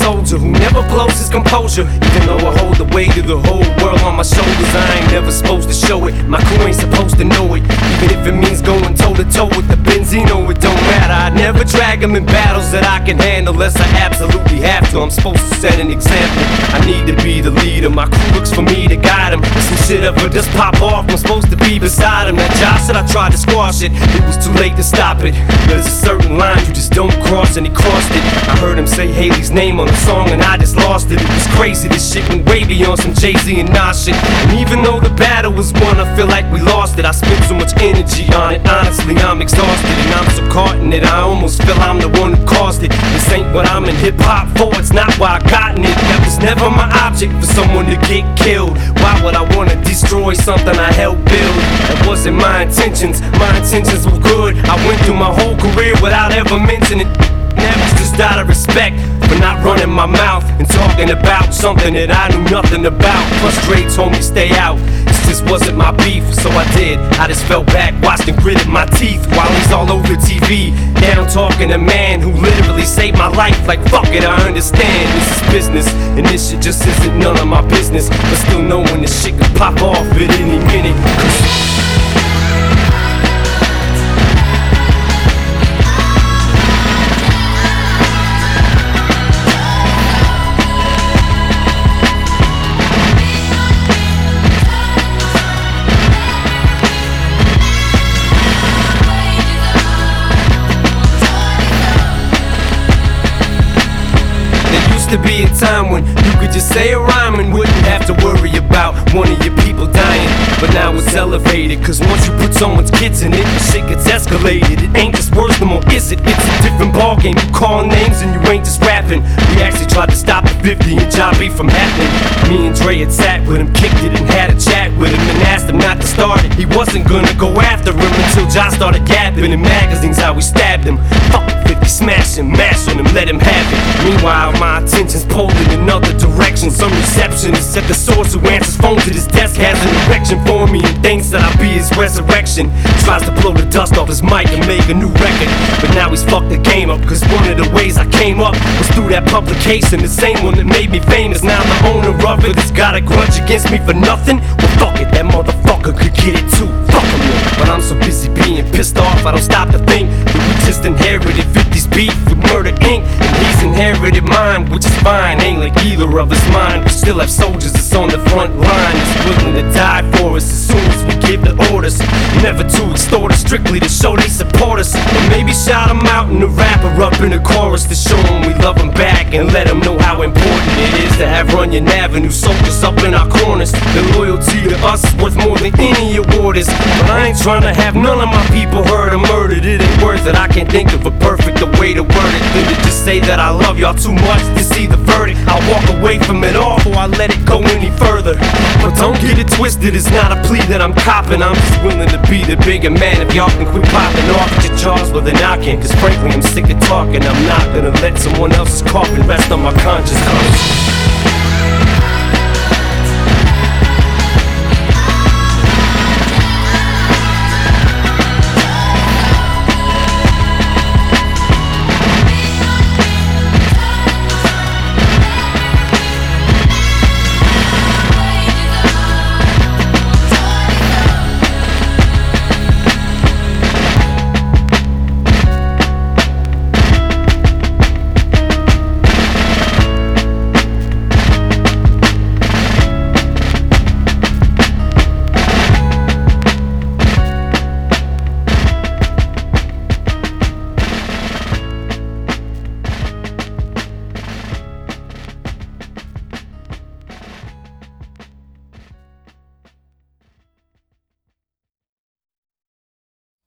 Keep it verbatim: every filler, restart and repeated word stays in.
soldier who never blows his composure. Even though I hold the weight of the whole world on my shoulders, I ain't never supposed to show it. My crew ain't supposed to know it. Even if it means going toe to toe with the Benzino, it don't matter. I never drag them in battles that I can handle unless I absolutely have to. I'm supposed to set an example. I need to be the leader. My crew looks for me to guide them. If some shit ever just pop off, I'm supposed to be beside him. That Josh said I tried to squash it, it was too late to stop it. There's a certain line you just don't cross, and he crossed it. I heard him say Haley's name on the song and I just lost it. It was crazy, this shit went way beyond some Jay-Z and Nas shit. And even though the battle was won, I feel like we lost it. I spent so much energy on it, honestly I'm exhausted. And I'm so caught in it, I almost feel I'm the one who caused it. This ain't what I'm in hip-hop for, it's not why I gotten it. That was never my object, for someone to get killed. Why would I wanna destroy something I helped build? That wasn't my intentions, my intentions were good. I went through my whole career without ever mentioning it. That was just out of respect for not running my mouth and talking about something that I knew nothing about. Plus Dre told me stay out, this just wasn't my beef, so I did. I just fell back, watched and gritted my teeth while he's all over T V. Now I'm talking to a man who literally saved my life. Like fuck it, I understand this is business, and this shit just isn't none of my business. But still knowing this shit could pop off at any minute. To be a time when you could just say a rhyme and wouldn't have to worry about one of your people dying. But now it's elevated, cause once you put someone's kids in it, shit gets escalated. It ain't just words no more, is it? It's a different ballgame. You call names and you ain't just rapping. We actually tried to stop the fifty and Jobby from happening. Me and Dre had sat with him, kicked it and had a chat with him, and asked him not to start it. He wasn't gonna go after him until Josh started gapping in magazines how we stabbed him. Fuck fifty, smash him, mash on him, let him have it. Meanwhile my attention's pulled in another direction. Some receptionist at the source who answers phones at his desk has an erection for me and thinks that I'll be his resurrection. Tries to blow the dust off his mic and make a new record, but now he's fucked the game up, cause one of the ways I came up was through that publication, the same one that made me famous. Now the owner of it has got a grudge against me for nothing. Well fuck it, that motherfucker could get it too. Fuck him, but I'm so busy being pissed off I don't stop to think that we just inherited fifty's beef with Murder Incorporated, and he's inherited mine, which is fine. Ain't like either of us mine. We still have soldiers that's on the front line, that's willing to die for us as soon as we give the orders. Never to extort us, strictly to show they support us. Or maybe shout them out in the rapper up in the chorus to show them we love them back and let them know how important it is to have Runyon Avenue soldiers up in our corners. The loyalty to us is worth more than any award is. But I ain't trying to have none of my people hurt or murdered. It ain't worth it, I can't think of a perfect way to word it than to just say that I love y'all too much to see the verdict. I'll walk away from it all before I let it go any further. But don't get it twisted, it's not a plea that I'm copping. I'm just willing to be the bigger man if y'all can quit popping off at your jaws with an I can. Cause frankly I'm sick of talking, I'm not gonna let someone else's coffin rest on my conscience.